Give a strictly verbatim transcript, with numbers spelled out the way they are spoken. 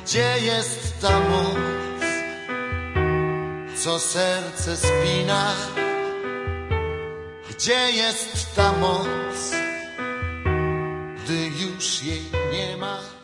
Gdzie jest ta moc, co serce spina? Gdzie jest ta moc, gdy już jej nie ma?